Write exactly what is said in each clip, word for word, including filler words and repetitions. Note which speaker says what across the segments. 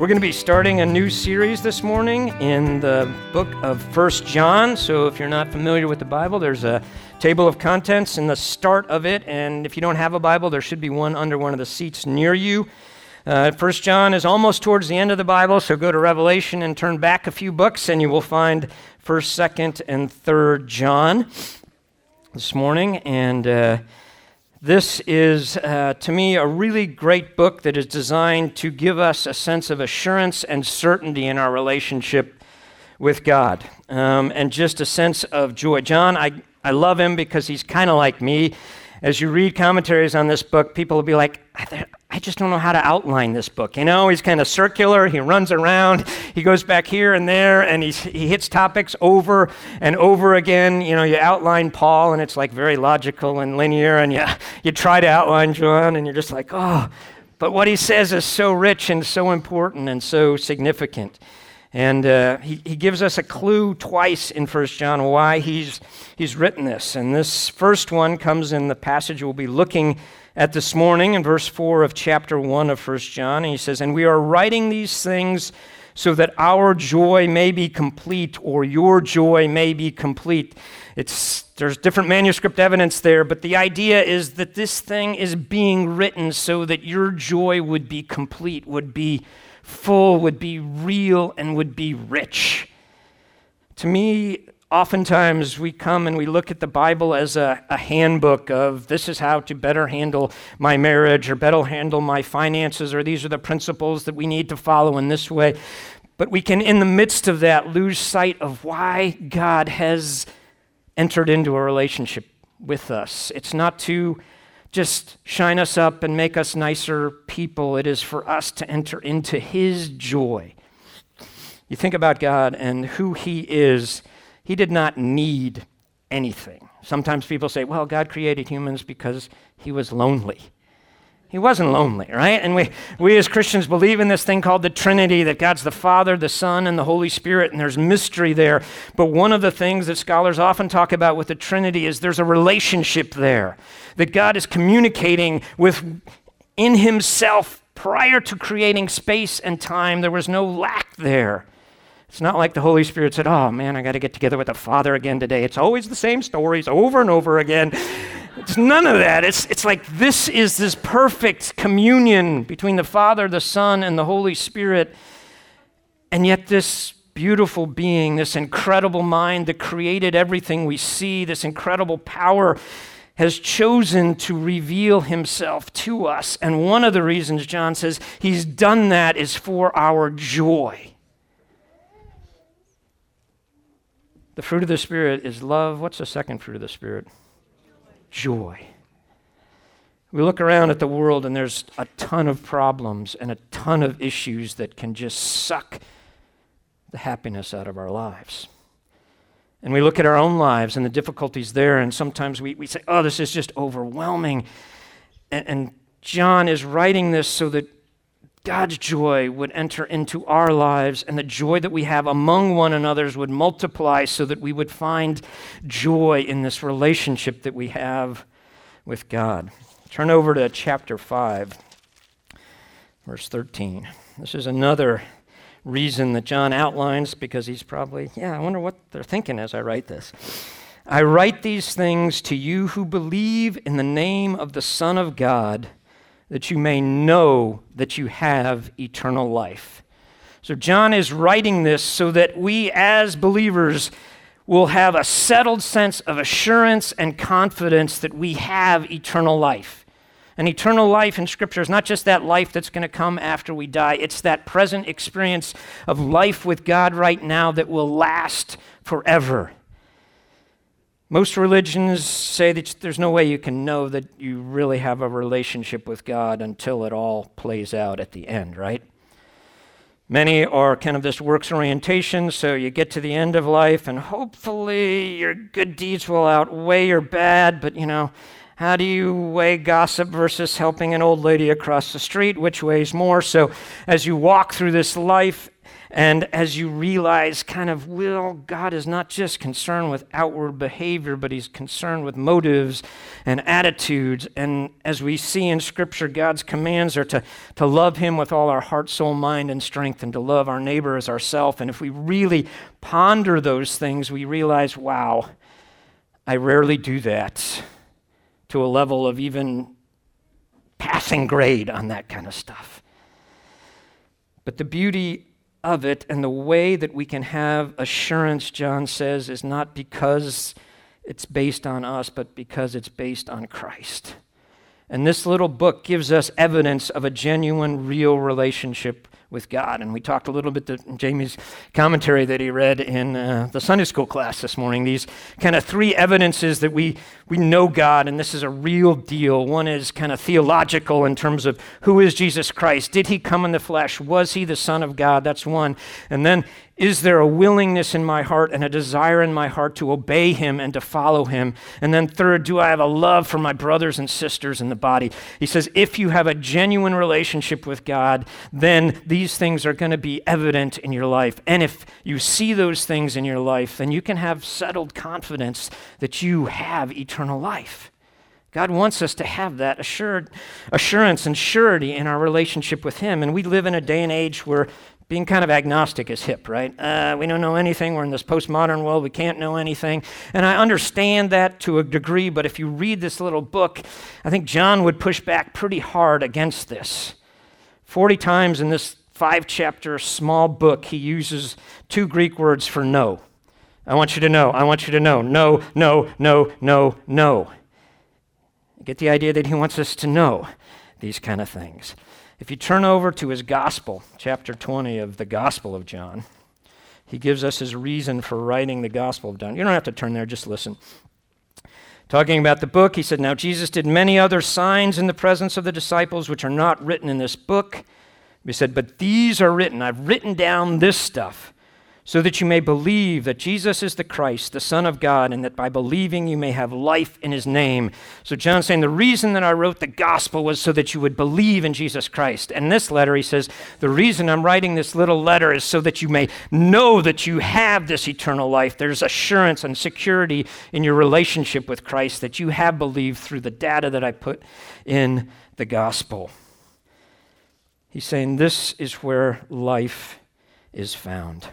Speaker 1: We're going to be starting a new series this morning in the book of First John. So if you're not familiar with the Bible, there's a table of contents in the start of it. And if you don't have a Bible, there should be one under one of the seats near you. Uh, First John is almost towards the end of the Bible, so go to Revelation and turn back a few books, and you will find First, Second, and Third John this morning. And uh, this is, uh, to me, a really great book that is designed to give us a sense of assurance and certainty in our relationship with God, um, and just a sense of joy. John, I, I love him because he's kind of like me. As you read commentaries on this book, people will be like, I just don't know how to outline this book. You know, he's kind of circular. He runs around. He goes back here and there, and he's, he hits topics over and over again. You know, you outline Paul, and it's like very logical and linear, and you, you try to outline John, and you're just like, oh. But what he says is so rich and so important and so significant. And uh, he, he gives us a clue twice in First John why he's he's written this. And this first one comes in the passage we'll be looking at this morning in verse four of chapter one of First John. And he says, "And we are writing these things so that our joy may be complete," or your joy may be complete. It's there's different manuscript evidence there, but the idea is that this thing is being written so that your joy would be complete, would be full, would be real, and would be rich. To me, oftentimes we come and we look at the Bible as a, a handbook of this is how to better handle my marriage or better handle my finances, or these are the principles that we need to follow in this way. But we can, in the midst of that, lose sight of why God has entered into a relationship with us. It's not to just shine us up and make us nicer people. It is for us to enter into His joy. You think about God and who He is. He did not need anything. Sometimes people say, well, God created humans because He was lonely. He wasn't lonely, right? And we, we as Christians believe in this thing called the Trinity, that God's the Father, the Son, and the Holy Spirit, and there's mystery there. But one of the things that scholars often talk about with the Trinity is there's a relationship there, that God is communicating with in Himself prior to creating space and time. There was no lack there. It's not like the Holy Spirit said, oh man, I got to get together with the Father again today. It's always the same stories over and over again. It's none of that. It's it's like this is this perfect communion between the Father, the Son, and the Holy Spirit. And yet this beautiful being, this incredible mind that created everything we see, this incredible power, has chosen to reveal Himself to us. And one of the reasons, John says, He's done that is for our joy. The fruit of the Spirit is love. What's the second fruit of the Spirit? Joy. We look around at the world and there's a ton of problems and a ton of issues that can just suck the happiness out of our lives. And we look at our own lives and the difficulties there, and sometimes we, we say, oh, this is just overwhelming. And, and John is writing this so that God's joy would enter into our lives, and the joy that we have among one another would multiply so that we would find joy in this relationship that we have with God. Turn over to chapter five, verse thirteen. This is another reason that John outlines, because he's probably, yeah, I wonder what they're thinking as I write this. "I write these things to you who believe in the name of the Son of God, that you may know that you have eternal life." So John is writing this so that we as believers will have a settled sense of assurance and confidence that we have eternal life. And eternal life in Scripture is not just that life that's going to come after we die. It's that present experience of life with God right now that will last forever. Most religions say that there's no way you can know that you really have a relationship with God until it all plays out at the end, right? Many are kind of this works orientation, so you get to the end of life and hopefully your good deeds will outweigh your bad, but you know, how do you weigh gossip versus helping an old lady across the street? Which weighs more? So as you walk through this life, And as you realize kind of, well, God is not just concerned with outward behavior, but he's concerned with motives and attitudes. And as we see in Scripture, God's commands are to, to love him with all our heart, soul, mind, and strength, and to love our neighbor as ourselves. And if we really ponder those things, we realize, wow, I rarely do that to a level of even passing grade on that kind of stuff. But the beauty of it and the way that we can have assurance, John says, is not because it's based on us, but because it's based on Christ. And this little book gives us evidence of a genuine, real relationship with God. And we talked a little bit in Jamie's commentary that he read in uh, the Sunday school class this morning. These kind of three evidences that we, we know God, and this is a real deal. One is kind of theological in terms of who is Jesus Christ? Did he come in the flesh? Was he the Son of God? That's one. And then, is there a willingness in my heart and a desire in my heart to obey him and to follow him? And then third, do I have a love for my brothers and sisters in the body? He says, if you have a genuine relationship with God, then these things are going to be evident in your life. And if you see those things in your life, then you can have settled confidence that you have eternal life. God wants us to have that assured, assurance and surety in our relationship with him. And we live in a day and age where being kind of agnostic is hip, right? Uh, we don't know anything. We're in this postmodern world. We can't know anything. And I understand that to a degree, but if you read this little book, I think John would push back pretty hard against this. Forty times in this five-chapter small book, he uses two Greek words for no. I want you to know. I want you to know. No, no, no, no, no. You get the idea that he wants us to know these kind of things. If you turn over to his gospel, chapter twenty of the Gospel of John, he gives us his reason for writing the Gospel of John. You don't have to turn there, just listen. Talking about the book, he said, now Jesus did many other signs in the presence of the disciples, which are not written in this book. He said, but these are written. I've written down this stuff so that you may believe that Jesus is the Christ, the Son of God, and that by believing you may have life in his name. So John's saying the reason that I wrote the gospel was so that you would believe in Jesus Christ. And this letter, he says, the reason I'm writing this little letter is so that you may know that you have this eternal life. There's assurance and security in your relationship with Christ that you have believed through the data that I put in the gospel. He's saying this is where life is found.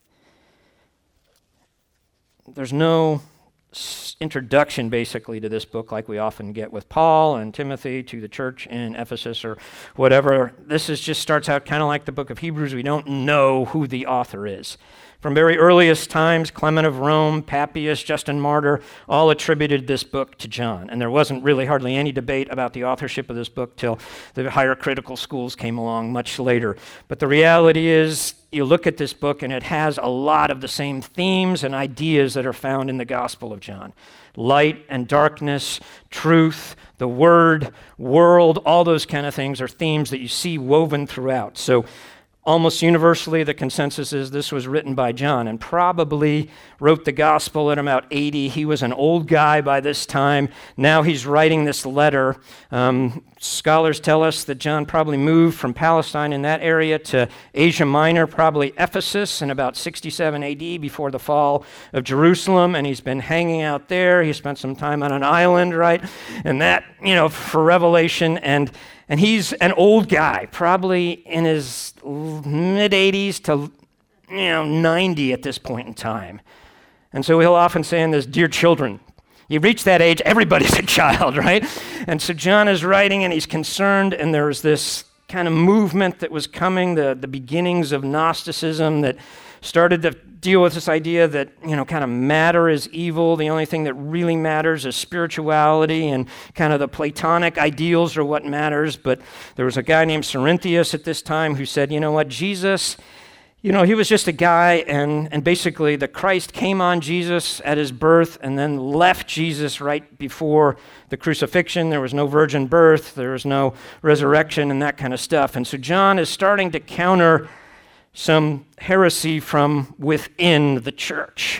Speaker 1: There's no introduction, basically, to this book like we often get with Paul and Timothy to the church in Ephesus or whatever. This is just starts out kind of like the book of Hebrews. We don't know who the author is. From very earliest times, Clement of Rome, Papias, Justin Martyr, all attributed this book to John. And there wasn't really hardly any debate about the authorship of this book till the higher critical schools came along much later. But the reality is, you look at this book and it has a lot of the same themes and ideas that are found in the Gospel of John. Light and darkness, truth, the word, world, all those kind of things are themes that you see woven throughout. So almost universally, the consensus is this was written by John and probably wrote the gospel at about eighty. He was an old guy by this time. Now he's writing this letter. Um, scholars tell us that John probably moved from Palestine in that area to Asia Minor, probably Ephesus, in about sixty-seven A D before the fall of Jerusalem, and he's been hanging out there. He spent some time on an island, right? And that, you know, for Revelation, and And he's an old guy, probably in his mid-eighties to, you know, ninety at this point in time. And so he'll often say in this, dear children, you reach that age, everybody's a child, right? And so John is writing and he's concerned, and there's this kind of movement that was coming, the, the beginnings of Gnosticism that started to deal with this idea that, you know, kind of matter is evil. The only thing that really matters is spirituality, and kind of the Platonic ideals are what matters. But there was a guy named Cerinthius at this time who said, you know what, Jesus, you know, he was just a guy, and, and basically the Christ came on Jesus at his birth and then left Jesus right before the crucifixion. There was no virgin birth, there was no resurrection and that kind of stuff. And so John is starting to counter some heresy from within the church.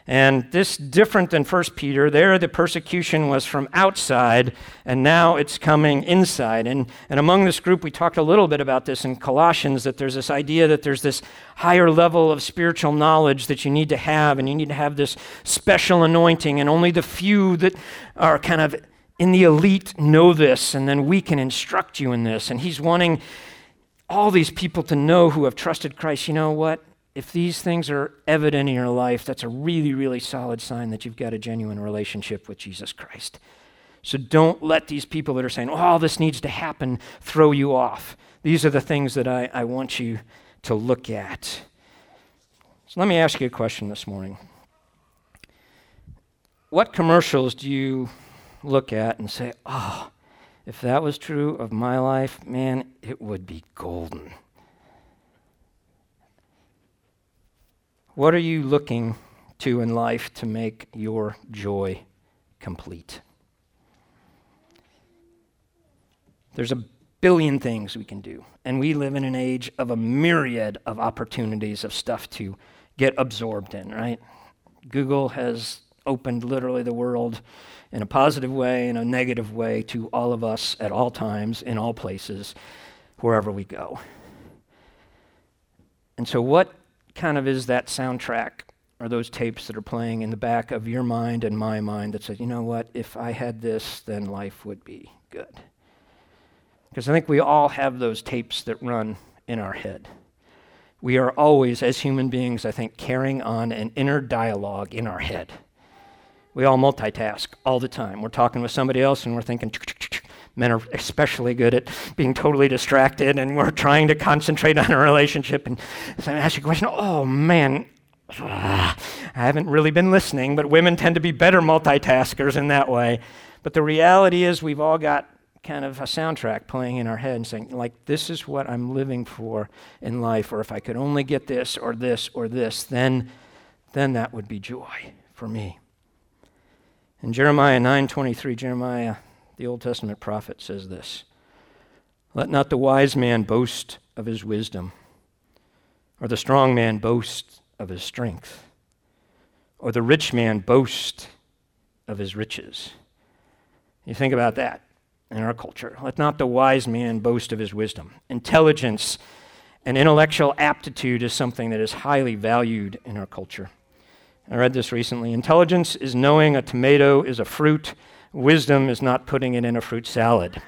Speaker 1: And this different than First Peter. There the persecution was from outside, and now it's coming inside. And, and among this group, we talked a little bit about this in Colossians, that there's this idea that there's this higher level of spiritual knowledge that you need to have, and you need to have this special anointing, and only the few that are kind of in the elite know this, and then we can instruct you in this. And he's wanting all these people to know who have trusted Christ. You know what? If these things are evident in your life, that's a really, really solid sign that you've got a genuine relationship with Jesus Christ. So don't let these people that are saying, oh, all this needs to happen, throw you off. These are the things that I, I want you to look at. So let me ask you a question this morning. What commercials do you look at and say, oh, if that was true of my life, man, it would be golden? What are you looking to in life to make your joy complete? There's a billion things we can do, and we live in an age of a myriad of opportunities of stuff to get absorbed in, right? Google has opened literally the world in a positive way, in a negative way, to all of us at all times, in all places, wherever we go. And so what kind of is that soundtrack or those tapes that are playing in the back of your mind and my mind that says, you know what, if I had this, then life would be good? Because I think we all have those tapes that run in our head. We are always, as human beings, I think, carrying on an inner dialogue in our head. We all multitask all the time. We're talking with somebody else and we're thinking, men are especially good at being totally distracted, and we're trying to concentrate on a relationship. And so I ask you a question, oh man, I haven't really been listening, but women tend to be better multitaskers in that way. But the reality is we've all got kind of a soundtrack playing in our head and saying, like, this is what I'm living for in life, or if I could only get this or this or this, then, then that would be joy for me. In Jeremiah nine twenty-three, Jeremiah, the Old Testament prophet, says this: let not the wise man boast of his wisdom, or the strong man boast of his strength, or the rich man boast of his riches. You think about that in our culture. Let not the wise man boast of his wisdom. Intelligence and intellectual aptitude is something that is highly valued in our culture. I read this recently. Intelligence is knowing a tomato is a fruit. Wisdom is not putting it in a fruit salad.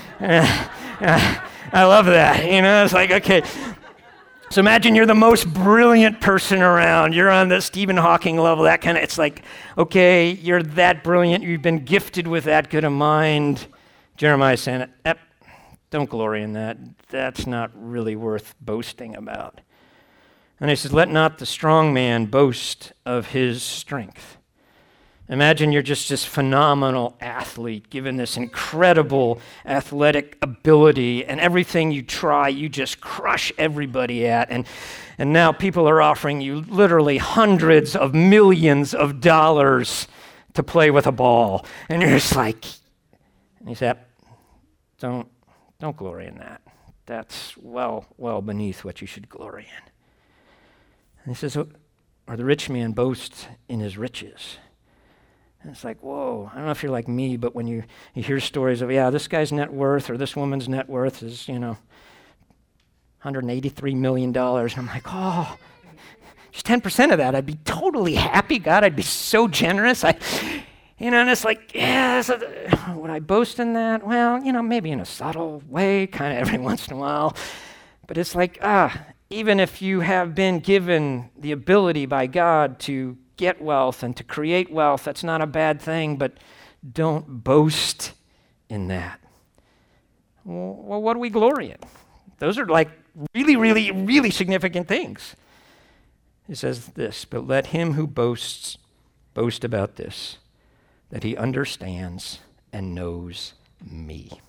Speaker 1: I love that. You know, it's like, okay. So imagine you're the most brilliant person around. You're on the Stephen Hawking level, that kind of, it's like, okay, you're that brilliant. You've been gifted with that good a mind. Jeremiah's saying, eh, don't glory in that. That's not really worth boasting about. And he says, let not the strong man boast of his strength. Imagine you're just this phenomenal athlete, given this incredible athletic ability, and everything you try, you just crush everybody at. And, and now people are offering you literally hundreds of millions of dollars to play with a ball. And you're just like, and he said, don't, don't glory in that. That's well, well beneath what you should glory in. And he says, or the rich man boasts in his riches. And it's like, whoa, I don't know if you're like me, but when you, you hear stories of, yeah, this guy's net worth or this woman's net worth is, you know, one hundred eighty-three million dollars. And I'm like, oh, just ten percent of that, I'd be totally happy. God, I'd be so generous. I, you know, and it's like, yeah, so the, would I boast in that? Well, you know, maybe in a subtle way, kind of every once in a while. But it's like, ah, even if you have been given the ability by God to get wealth and to create wealth, that's not a bad thing, but don't boast in that. Well, what do we glory in? Those are like really, really, really significant things. He says this, but let him who boasts boast about this, that he understands and knows me.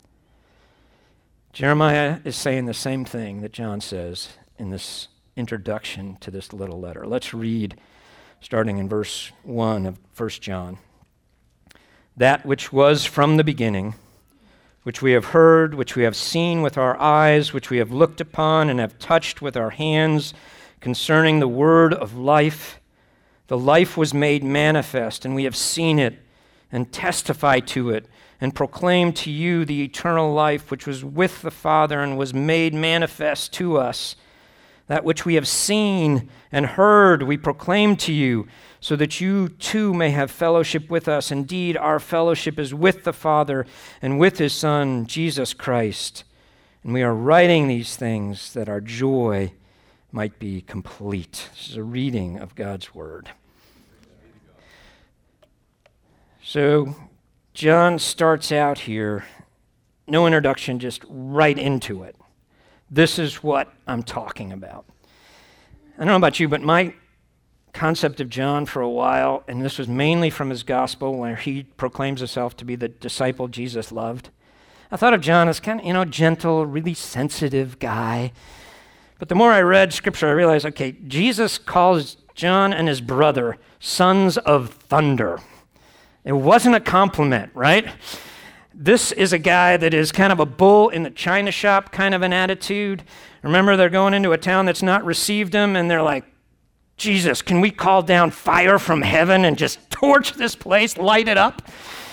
Speaker 1: Jeremiah is saying the same thing that John says in this introduction to this little letter. Let's read starting in verse one of First John. That which was from the beginning, which we have heard, which we have seen with our eyes, which we have looked upon and have touched with our hands, concerning the word of life. The life was made manifest, and we have seen it and testify to it and proclaim to you the eternal life which was with the Father and was made manifest to us. That which we have seen and heard we proclaim to you, so that you too may have fellowship with us. Indeed, our fellowship is with the Father and with his Son, Jesus Christ. And we are writing these things that our joy might be complete. This is a reading of God's word. So John starts out here, no introduction, just right into it. This is what I'm talking about. I don't know about you, but my concept of John for a while, and this was mainly from his gospel where he proclaims himself to be the disciple Jesus loved. I thought of John as kind of, you know, gentle, really sensitive guy. But the more I read scripture, I realized, okay, Jesus calls John and his brother sons of thunder. It wasn't a compliment, right? This is a guy that is kind of a bull in the china shop kind of an attitude. Remember, they're going into a town that's not received them, and they're like, Jesus, can we call down fire from heaven and just torch this place, light it up?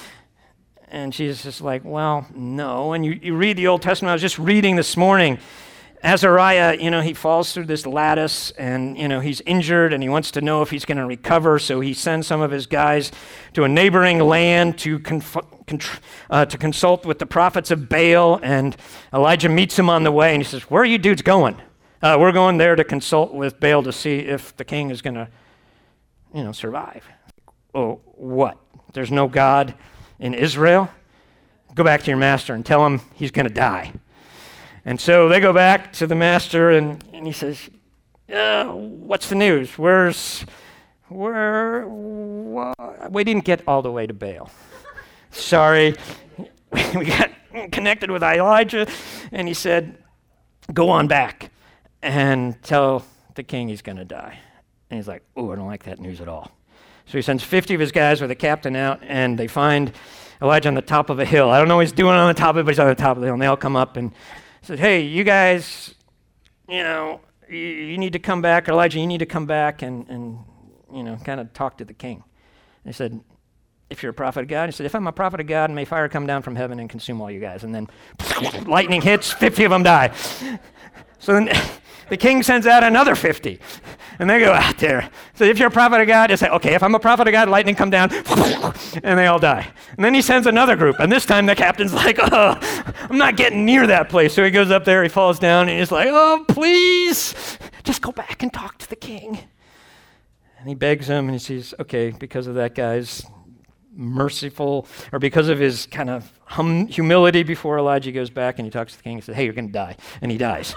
Speaker 1: And Jesus is like, well, no. And you, you read the Old Testament. I was just reading this morning. Azariah, you know, he falls through this lattice and, you know, he's injured and he wants to know if he's going to recover. So he sends some of his guys to a neighboring land to conf- contr- uh, to consult with the prophets of Baal. And Elijah meets him on the way and he says, where are you dudes going? Uh, we're going there to consult with Baal to see if the king is going to, you know, survive. Oh, what? There's no God in Israel? Go back to your master and tell him he's going to die. And so they go back to the master, and, and he says, uh, what's the news? Where's, where, wh- we didn't get all the way to Baal. Sorry. We got connected with Elijah, and he said, go on back and tell the king he's going to die. And he's like, oh, I don't like that news at all. So he sends fifty of his guys with a captain out, and they find Elijah on the top of a hill. I don't know what he's doing on the top of it, but he's on the top of the hill, and they all come up and said, hey, you guys, you know, you, you need to come back. Elijah, you need to come back and, and you know, kind of talk to the king. And he said, if you're a prophet of God, he said, if I'm a prophet of God, may fire come down from heaven and consume all you guys. And then lightning hits, fifty of them die. So then the king sends out another fifty. And they go out there. So if you're a prophet of God, they say, okay, if I'm a prophet of God, lightning come down, and they all die. And then he sends another group. And this time the captain's like, oh, I'm not getting near that place. So he goes up there, he falls down, and he's like, oh, please, just go back and talk to the king. And he begs him, and he says, okay, because of that guy's merciful, or because of his kind of hum- humility before Elijah goes back and he talks to the king, he says, hey, you're going to die. And he dies.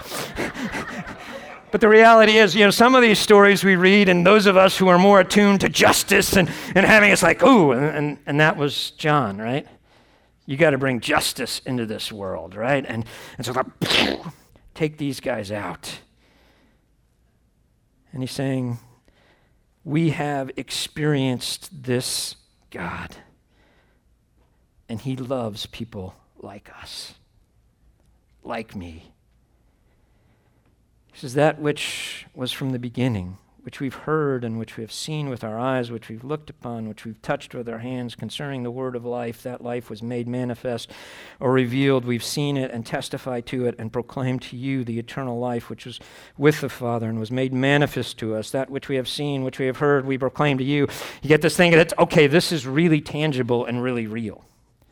Speaker 1: But the reality is, you know, some of these stories we read, and those of us who are more attuned to justice and, and having, it's like, ooh, and, and, and that was John, right? You got to bring justice into this world, right? And, and so, like, take these guys out. And he's saying, we have experienced this God, and he loves people like us, like me. He says, that which was from the beginning, which we've heard and which we have seen with our eyes, which we've looked upon, which we've touched with our hands concerning the word of life, that life was made manifest or revealed. We've seen it and testified to it and proclaimed to you the eternal life which was with the Father and was made manifest to us. That which we have seen, which we have heard, we proclaim to you. You get this thing that's, okay, this is really tangible and really real.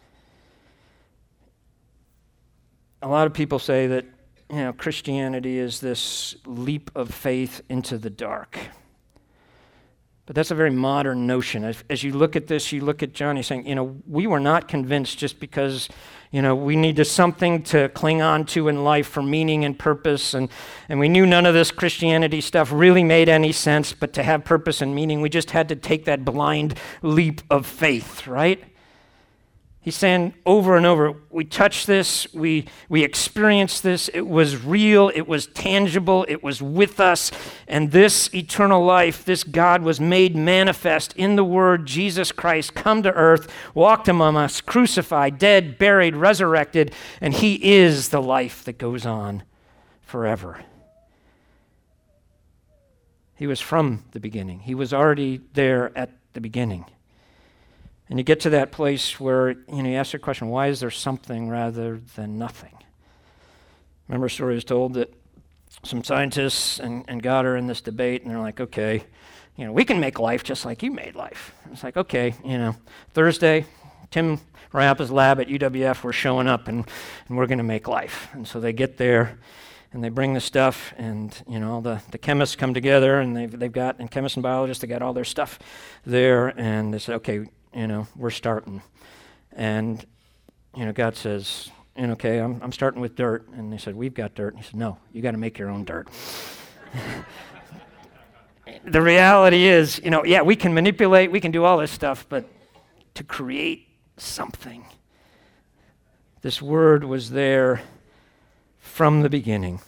Speaker 1: A lot of people say that, you know, Christianity is this leap of faith into the dark. But that's a very modern notion. As, as you look at this, you look at John, he's saying, you know, we were not convinced just because, you know, we needed something to cling on to in life for meaning and purpose, and, and we knew none of this Christianity stuff really made any sense, but to have purpose and meaning, we just had to take that blind leap of faith, right? He's saying over and over, we touched this, we we experienced this, it was real, it was tangible, it was with us, and this eternal life, this God was made manifest in the Word, Jesus Christ, come to earth, walked among us, crucified, dead, buried, resurrected, and he is the life that goes on forever. He was from the beginning. He was already there at the beginning. And you get to that place where, you know, you ask the question, why is there something rather than nothing? Remember a story was told that some scientists and, and God are in this debate, and they're like, okay, you know, we can make life just like you made life. It's like, okay, you know, Thursday, Tim Rappa's lab at U W F, we're showing up, and, and we're going to make life. And so they get there, and they bring the stuff, and, you know, the, the chemists come together, and they've, they've got, and chemists and biologists, they got all their stuff there, and they say, okay, you know, we're starting. And, you know, God says, and okay, I'm, I'm starting with dirt. And they said, we've got dirt. And he said, no, you got to make your own dirt. The reality is, you know, yeah, we can manipulate, we can do all this stuff, but to create something, this word was there from the beginning.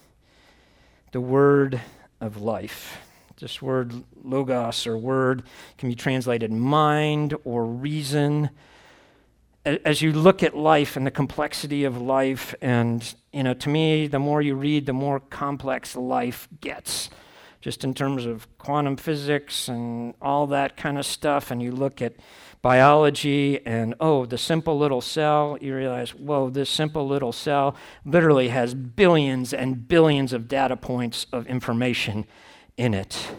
Speaker 1: The word of life. This word logos or word can be translated mind or reason. As you look at life and the complexity of life, and, you know, to me, the more you read, the more complex life gets, just in terms of quantum physics and all that kind of stuff, and you look at biology and, oh, the simple little cell, you realize, whoa, this simple little cell literally has billions and billions of data points of information in it.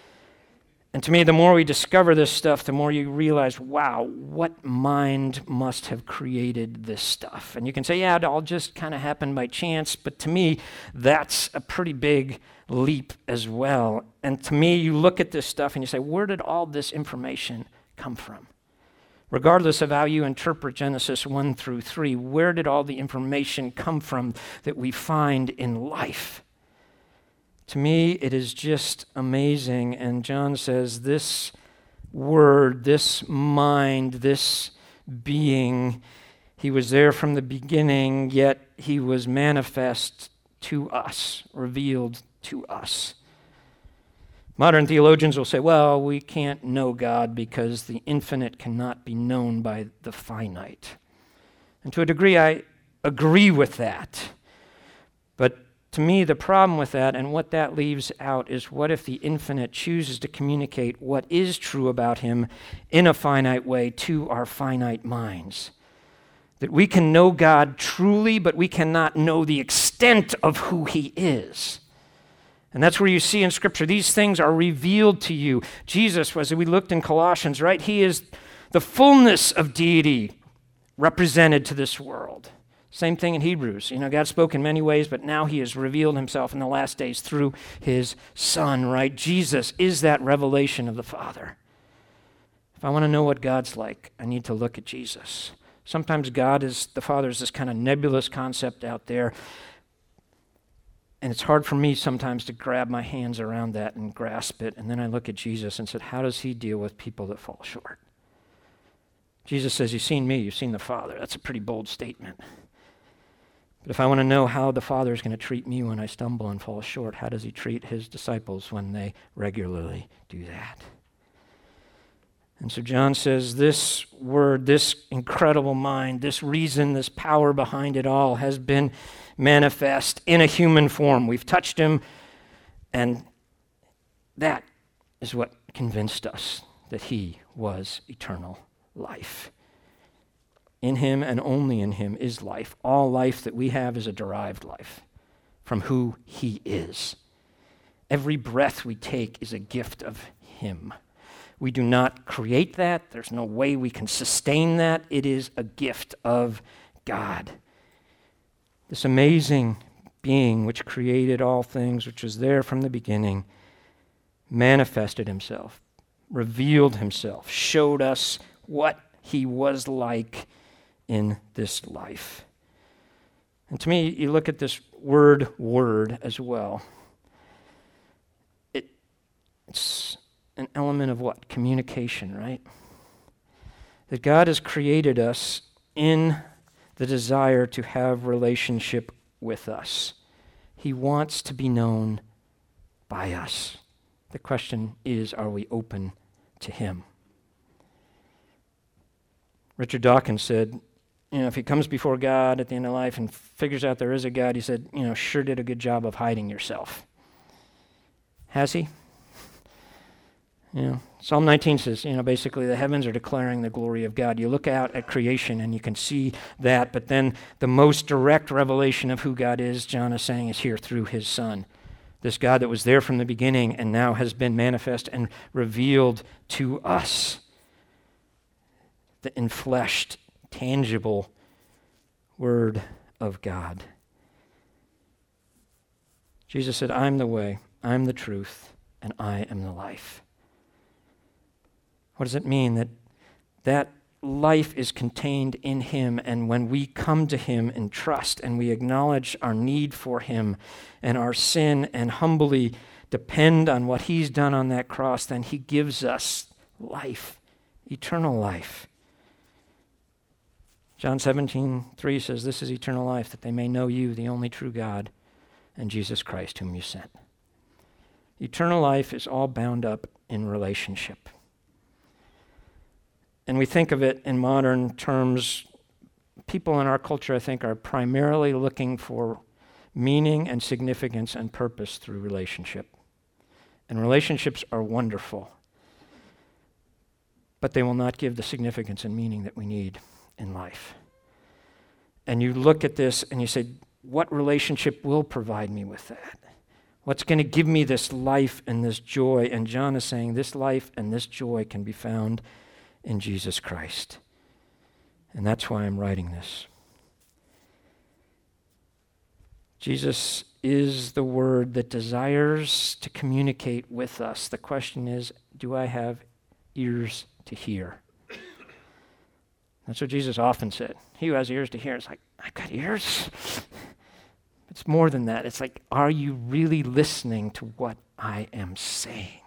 Speaker 1: And to me, the more we discover this stuff, the more you realize, wow, what mind must have created this stuff? And you can say, yeah, it all just kind of happened by chance, but to me, that's a pretty big leap as well. And to me, you look at this stuff and you say, where did all this information come from? Regardless of how you interpret Genesis one through three, where did all the information come from that we find in life? To me, it is just amazing, and John says this word, this mind, this being, he was there from the beginning, yet he was manifest to us, revealed to us. Modern theologians will say, well, we can't know God because the infinite cannot be known by the finite. And to a degree, I agree with that. But to me, the problem with that and what that leaves out is, what if the infinite chooses to communicate what is true about him in a finite way to our finite minds? That we can know God truly, but we cannot know the extent of who he is. And that's where you see in Scripture, these things are revealed to you. Jesus, as we looked in Colossians, right? He is the fullness of deity represented to this world. Same thing in Hebrews. You know, God spoke in many ways, but now he has revealed himself in the last days through his Son, right? Jesus is that revelation of the Father. If I want to know what God's like, I need to look at Jesus. Sometimes God is, the Father is this kind of nebulous concept out there, and it's hard for me sometimes to grab my hands around that and grasp it, and then I look at Jesus and said, how does he deal with people that fall short? Jesus says, you've seen me, you've seen the Father. That's a pretty bold statement. But if I want to know how the Father is going to treat me when I stumble and fall short, how does he treat his disciples when they regularly do that? And so John says this word, this incredible mind, this reason, this power behind it all has been manifest in a human form. We've touched him, and that is what convinced us that he was eternal life. In him and only in him is life. All life that we have is a derived life from who he is. Every breath we take is a gift of him. We do not create that. There's no way we can sustain that. It is a gift of God. This amazing being which created all things, which was there from the beginning, manifested himself, revealed himself, showed us what he was like in this life. And to me, you look at this word, word as well. It, it's an element of what? Communication, right? That God has created us in the desire to have relationship with us. He wants to be known by us. The question is, are we open to him? Richard Dawkins said, you know, if he comes before God at the end of life and figures out there is a God, he said, you know, sure did a good job of hiding yourself. Has he? You know, Psalm nineteen says, you know, basically the heavens are declaring the glory of God. You look out at creation and you can see that, but then the most direct revelation of who God is, John is saying, is here through his Son. This God that was there from the beginning and now has been manifest and revealed to us. The enfleshed, tangible Word of God. Jesus said, I'm the way, I'm the truth, and I am the life. What does it mean? That that life is contained in him, and when we come to him in trust and we acknowledge our need for him and our sin and humbly depend on what he's done on that cross, then he gives us life, eternal life. John seventeen three says, this is eternal life, that they may know you, the only true God, and Jesus Christ, whom you sent. Eternal life is all bound up in relationship. And we think of it in modern terms. People in our culture, I think, are primarily looking for meaning and significance and purpose through relationship. And relationships are wonderful, but they will not give the significance and meaning that we need in life. And you look at this and you say, what relationship will provide me with that? What's going to give me this life and this joy? And John is saying this life and this joy can be found in Jesus Christ. And that's why I'm writing this. Jesus is the Word that desires to communicate with us. The question is, do I have ears to hear? That's what Jesus often said. He who has ears to hear, it's like, I've got ears? It's more than that. It's like, are you really listening to what I am saying?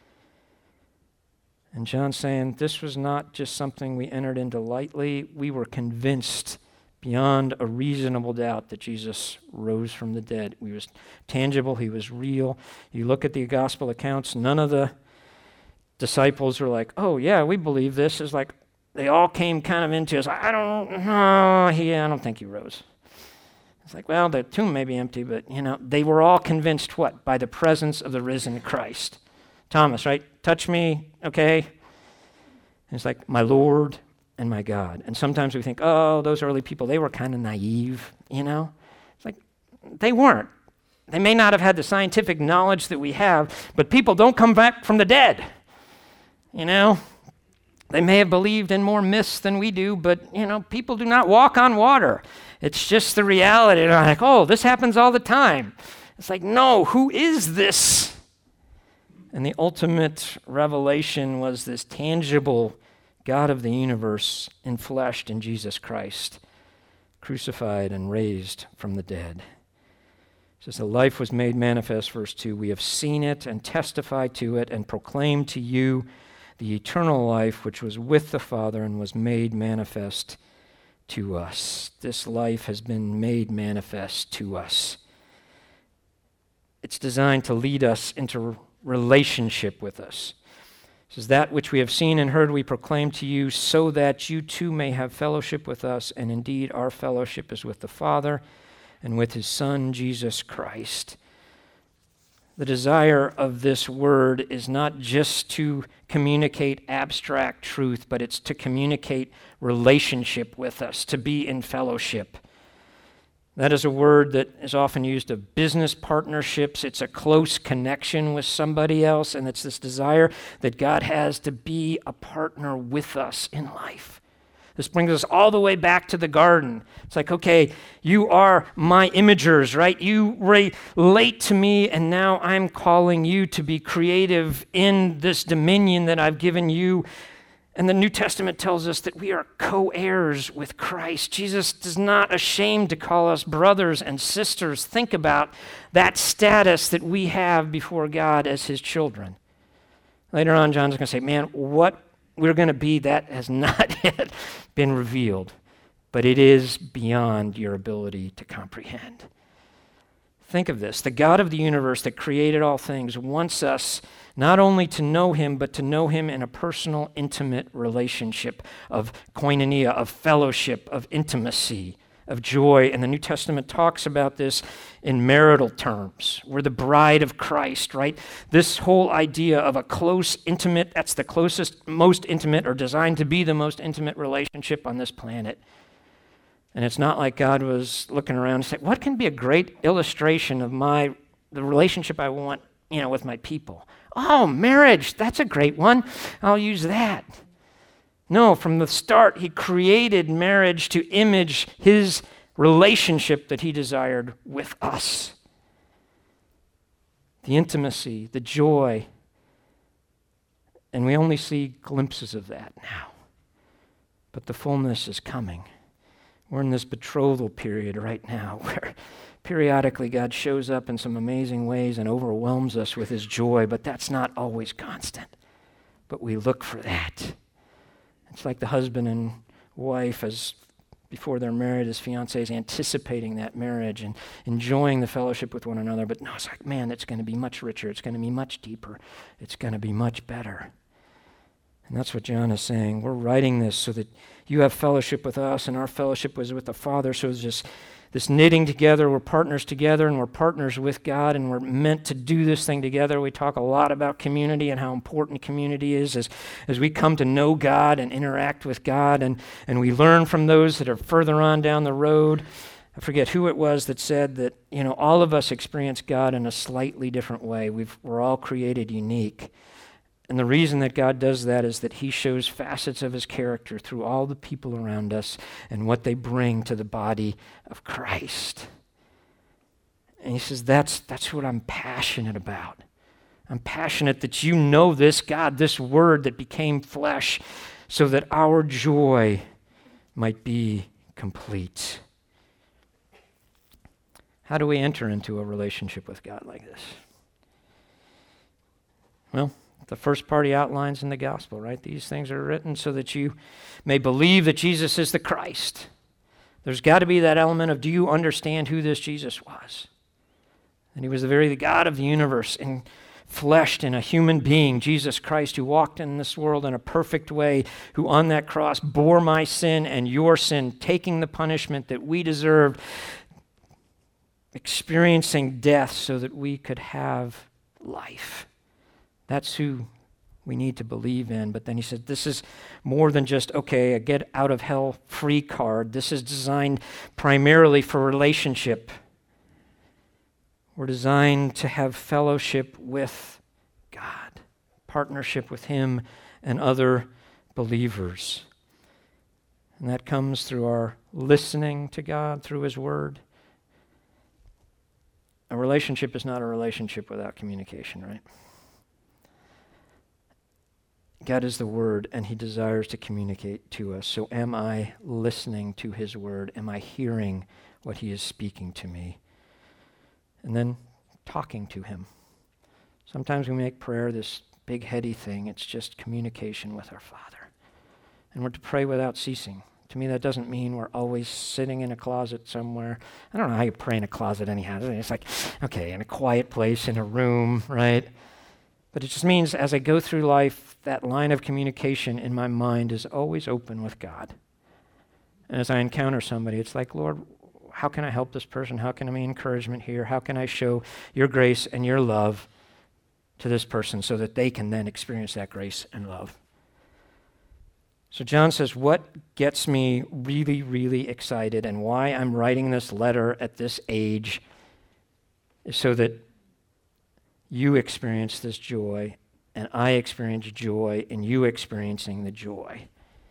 Speaker 1: And John's saying this was not just something we entered into lightly. We were convinced beyond a reasonable doubt that Jesus rose from the dead. He was tangible. He was real. You look at the gospel accounts, none of the disciples were like, oh, yeah, we believe this. It's like they all came kind of into us. I don't know. Yeah, I don't think he rose. It's like, well, the tomb may be empty, but, you know, they were all convinced, what? By the presence of the risen Christ. Thomas, right? Touch me, okay? And it's like, my Lord and my God. And sometimes we think, oh, those early people, they were kind of naive, you know? It's like, they weren't. They may not have had the scientific knowledge that we have, but people don't come back from the dead, you know? They may have believed in more myths than we do, but, you know, people do not walk on water. It's just the reality. They're like, oh, this happens all the time. It's like, no, who is this? And the ultimate revelation was this tangible God of the universe enfleshed in Jesus Christ, crucified and raised from the dead. It says the life was made manifest, verse two. We have seen it and testified to it and proclaimed to you the eternal life which was with the Father and was made manifest to us. This life has been made manifest to us. It's designed to lead us into relationship with us. It says, that which we have seen and heard we proclaim to you, so that you too may have fellowship with us, and indeed our fellowship is with the Father and with his Son, Jesus Christ. The desire of this word is not just to communicate abstract truth, but it's to communicate relationship with us, to be in fellowship. That is a word that is often used of business partnerships. It's a close connection with somebody else, and it's this desire that God has to be a partner with us in life. This brings us all the way back to the garden. It's like, okay, you are my imagers, right? You relate to me, and now I'm calling you to be creative in this dominion that I've given you. And the New Testament tells us that we are co-heirs with Christ. Jesus is not ashamed to call us brothers and sisters. Think about that status that we have before God as his children. Later on, John's going to say, man, what we're going to be, that has not yet been revealed, but it is beyond your ability to comprehend. Think of this. The God of the universe that created all things wants us not only to know him, but to know him in a personal, intimate relationship of koinonia, of fellowship, of intimacy, of joy. And the New Testament talks about this in marital terms. We're the bride of Christ, right? This whole idea of a close, intimate, that's the closest, most intimate, or designed to be the most intimate relationship on this planet. And it's not like God was looking around and saying, what can be a great illustration of my the relationship I want, you know, with my people? Oh, marriage, that's a great one. I'll use that. No, from the start, he created marriage to image his relationship that he desired with us. The intimacy, the joy, and we only see glimpses of that now. But the fullness is coming. We're in this betrothal period right now where periodically God shows up in some amazing ways and overwhelms us with his joy, but that's not always constant. But we look for that. It's like the husband and wife, as before they're married, as fiancés, anticipating that marriage and enjoying the fellowship with one another. But no, it's like, man, it's going to be much richer. It's going to be much deeper. It's going to be much better. And that's what John is saying. We're writing this so that you have fellowship with us, and our fellowship was with the Father. So it's just this knitting together. We're partners together, and we're partners with God, and we're meant to do this thing together. We talk a lot about community and how important community is as, as we come to know God and interact with God, and, and we learn from those that are further on down the road. I forget who it was that said that, you know, all of us experience God in a slightly different way. We've, we're all created unique. And the reason that God does that is that he shows facets of his character through all the people around us and what they bring to the body of Christ. And he says, that's, that's what I'm passionate about. I'm passionate that you know this God, this word that became flesh, so that our joy might be complete. How do we enter into a relationship with God like this? Well, the first part he outlines in the gospel, right? These things are written so that you may believe that Jesus is the Christ. There's got to be that element of, do you understand who this Jesus was? And he was the very God of the universe, and fleshed in a human being, Jesus Christ, who walked in this world in a perfect way, who on that cross bore my sin and your sin, taking the punishment that we deserved, experiencing death so that we could have life. That's who we need to believe in. But then he said, this is more than just, okay, a get out of hell free card. This is designed primarily for relationship. We're designed to have fellowship with God, partnership with him and other believers. And that comes through our listening to God, through his word. A relationship is not a relationship without communication, right? God is the Word, and he desires to communicate to us. So am I listening to his word? Am I hearing what he is speaking to me? And then talking to him. Sometimes we make prayer this big, heady thing. It's just communication with our Father. And we're to pray without ceasing. To me, that doesn't mean we're always sitting in a closet somewhere. I don't know how you pray in a closet anyhow. It's like, okay, in a quiet place, in a room, right? But it just means as I go through life, that line of communication in my mind is always open with God. And as I encounter somebody, it's like, Lord, how can I help this person? How can I be encouragement here? How can I show your grace and your love to this person so that they can then experience that grace and love? So John says, what gets me really, really excited and why I'm writing this letter at this age is so that you experience this joy, and I experience joy in you experiencing the joy.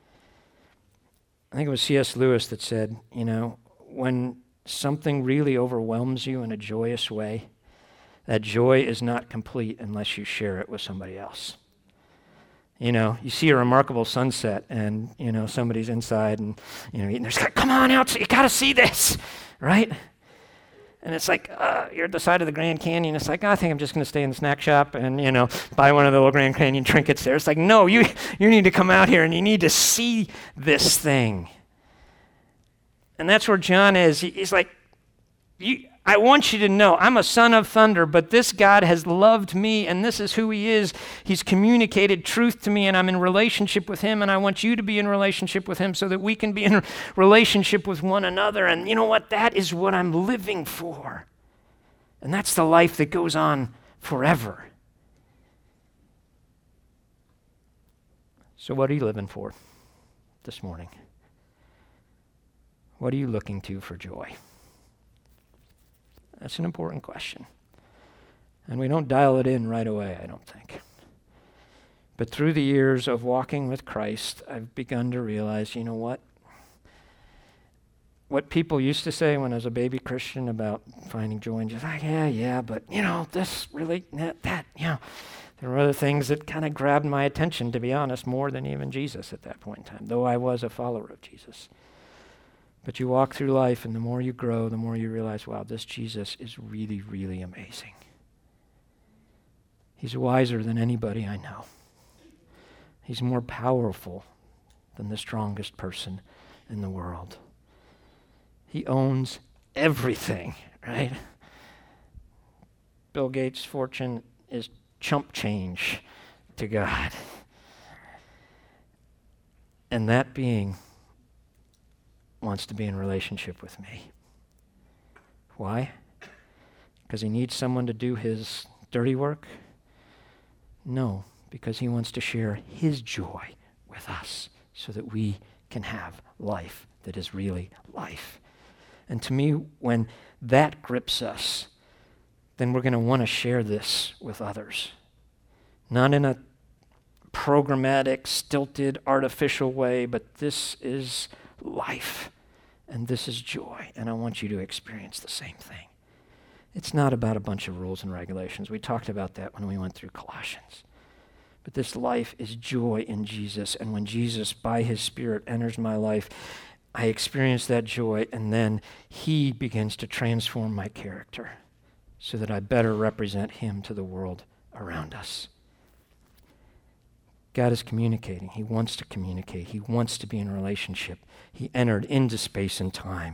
Speaker 1: I think it was C S Lewis that said, you know, when something really overwhelms you in a joyous way, that joy is not complete unless you share it with somebody else. You know, you see a remarkable sunset, and, you know, somebody's inside, and, you know, and they're just like, come on out, you got to see this, right? And it's like, uh, you're at the side of the Grand Canyon. It's like, oh, I think I'm just going to stay in the snack shop and, you know, buy one of the little Grand Canyon trinkets there. It's like, no, you you need to come out here and you need to see this thing. And that's where John is. He, he's like, you, I want you to know I'm a son of thunder, but this God has loved me, and this is who he is. He's communicated truth to me, and I'm in relationship with him, and I want you to be in relationship with him so that we can be in relationship with one another. And you know what? That is what I'm living for. And that's the life that goes on forever. So what are you living for this morning? What are you looking to for joy? That's an important question. And we don't dial it in right away, I don't think. But through the years of walking with Christ, I've begun to realize, you know what? What people used to say when I was a baby Christian about finding joy and just like, yeah, yeah, but you know, this really, that, that, you know. There were other things that kind of grabbed my attention, to be honest, more than even Jesus at that point in time, though I was a follower of Jesus. But you walk through life, and the more you grow, the more you realize, wow, this Jesus is really, really amazing. He's wiser than anybody I know. He's more powerful than the strongest person in the world. He owns everything, right? Bill Gates' fortune is chump change to God. And that being wants to be in relationship with me. Why? Because he needs someone to do his dirty work? No, because he wants to share his joy with us so that we can have life that is really life. And to me, when that grips us, then we're going to want to share this with others. Not in a programmatic, stilted, artificial way, but this is life, and this is joy, and I want you to experience the same thing. It's not about a bunch of rules and regulations. We talked about that when we went through Colossians. But this life is joy in Jesus, and when Jesus, by his Spirit, enters my life, I experience that joy, and then he begins to transform my character so that I better represent him to the world around us. God is communicating. He wants to communicate. He wants to be in a relationship. He entered into space and time,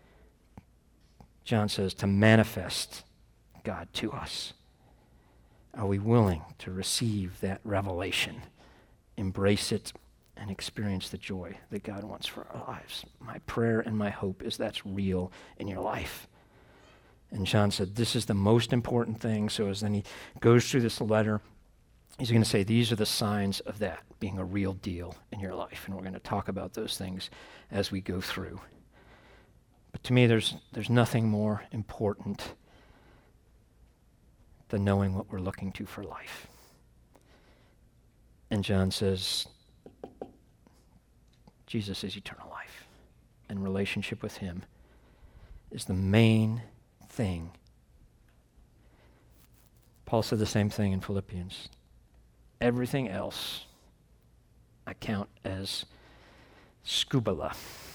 Speaker 1: John says, to manifest God to us. Are we willing to receive that revelation, embrace it, and experience the joy that God wants for our lives? My prayer and my hope is that's real in your life. And John said, this is the most important thing. So as then he goes through this letter, he's going to say, these are the signs of that being a real deal in your life. And we're going to talk about those things as we go through. But to me, there's there's nothing more important than knowing what we're looking to for life. And John says, Jesus is eternal life. And relationship with him is the main thing. Paul said the same thing in Philippians. Everything else I count as scubala,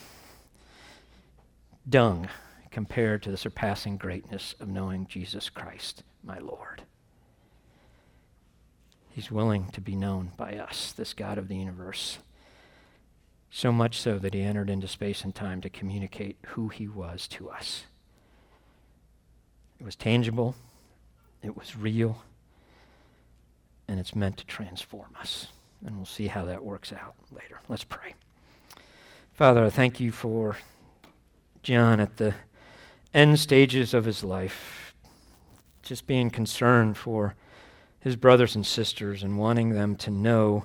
Speaker 1: dung, compared to the surpassing greatness of knowing Jesus Christ, my Lord. He's willing to be known by us, this God of the universe, so much so that he entered into space and time to communicate who he was to us. It was tangible, it was real, and it's meant to transform us. And we'll see how that works out later. Let's pray. Father, I thank you for John at the end stages of his life, just being concerned for his brothers and sisters and wanting them to know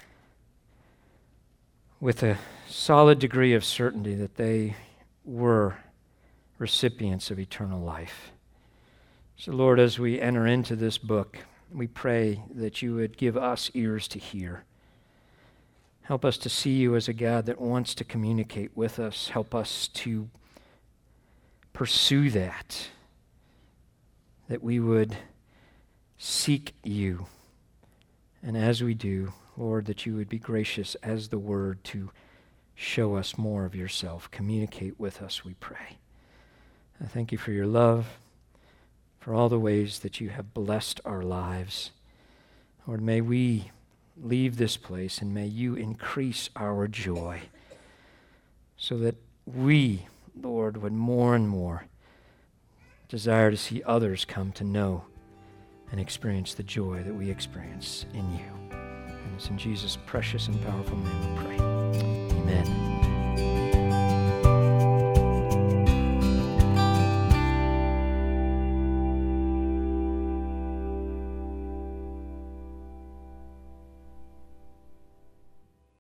Speaker 1: with a solid degree of certainty that they were recipients of eternal life. So, Lord, as we enter into this book, we pray that you would give us ears to hear. Help us to see you as a God that wants to communicate with us. Help us to pursue that, that we would seek you. And as we do, Lord, that you would be gracious as the Word to show us more of yourself. Communicate with us, we pray. I thank you for your love, for all the ways that you have blessed our lives. Lord, may we leave this place and may you increase our joy so that we, Lord, would more and more desire to see others come to know and experience the joy that we experience in you. And it's in Jesus' precious and powerful name we pray. Amen.